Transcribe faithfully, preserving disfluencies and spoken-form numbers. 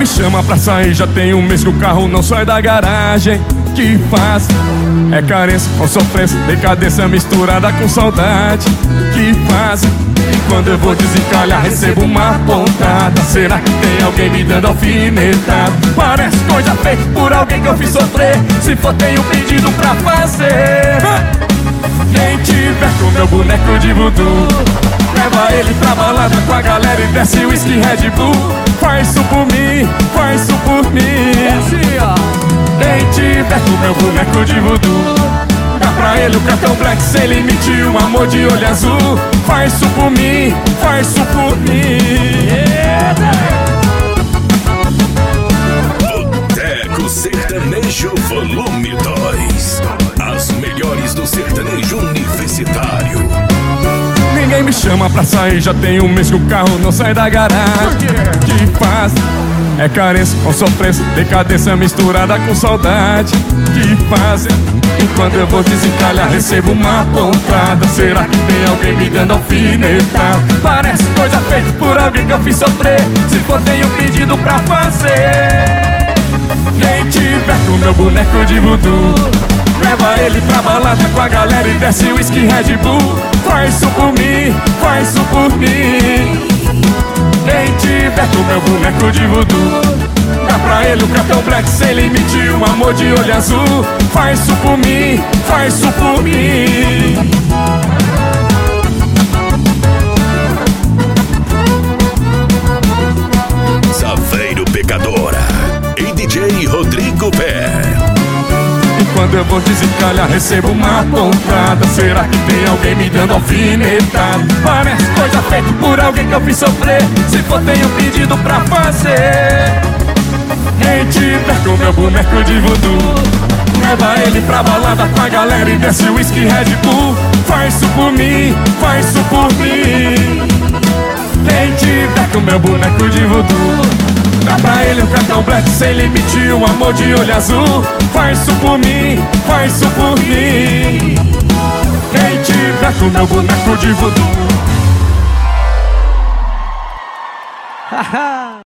me chama pra sair, já tem um mês que o carro não sai da garagem. Que faz? É carência com sofrência, decadência misturada com saudade. Que faz? E quando eu vou desencalhar, recebo uma pontada. Será que tem alguém me dando alfinetada? Parece coisa feita por alguém que eu fiz sofrer. Se for, tem um pedido pra fazer. Quem tiver com meu boneco de voodoo, leva ele pra balada com a galera e desce o whisky Red Bull. Faz isso por mim, faz isso por mim. Quem tiver com meu boneco de voodoo, dá pra ele o cartão Black sem limite, um amor de olho azul. Faz isso por mim, faz isso por mim. Boteco Sertanejo Volume dois. As melhores do sertanejo universitário. Ninguém me chama pra sair, já tem um mês que o carro não sai da garagem. Que faz? É carência com sofrência, decadência misturada com saudade. Que faz? E quando eu vou desencalhar, recebo uma pontada. Será que tem alguém me dando alfinetada? Parece coisa feita por alguém que eu fiz sofrer. Se for, tem um pedido pra fazer. Quem tiver com meu boneco de voodoo, leva ele pra balada com a galera e desce o whisky Red Bull. Faz isso por mim, faz isso por mim. Quem tiver com meu boneco de voodoo, dá pra ele o cartão Black sem limite, um amor de olho azul. Faz isso por mim, faz isso por mim. Saveiro Pecadora e D J Rodrigo Pé. E quando eu vou desencalhar, recebo uma pontada. Será que tem alguém me dando alfinetada? Parece coisa feita por alguém que eu fiz sofrer. Se for, tem um pedido pra fazer. Quem tiver com meu boneco de voodoo, leva ele pra balada com a galera e desce o whisky Red Bull. Faz isso por mim, faz isso por mim. Quem tiver com meu boneco de voodoo, dá pra ele um cartão Black sem limite, um amor de olho azul. Faz isso por mim, faz isso por mim. Quem tiver com meu boneco de voodoo.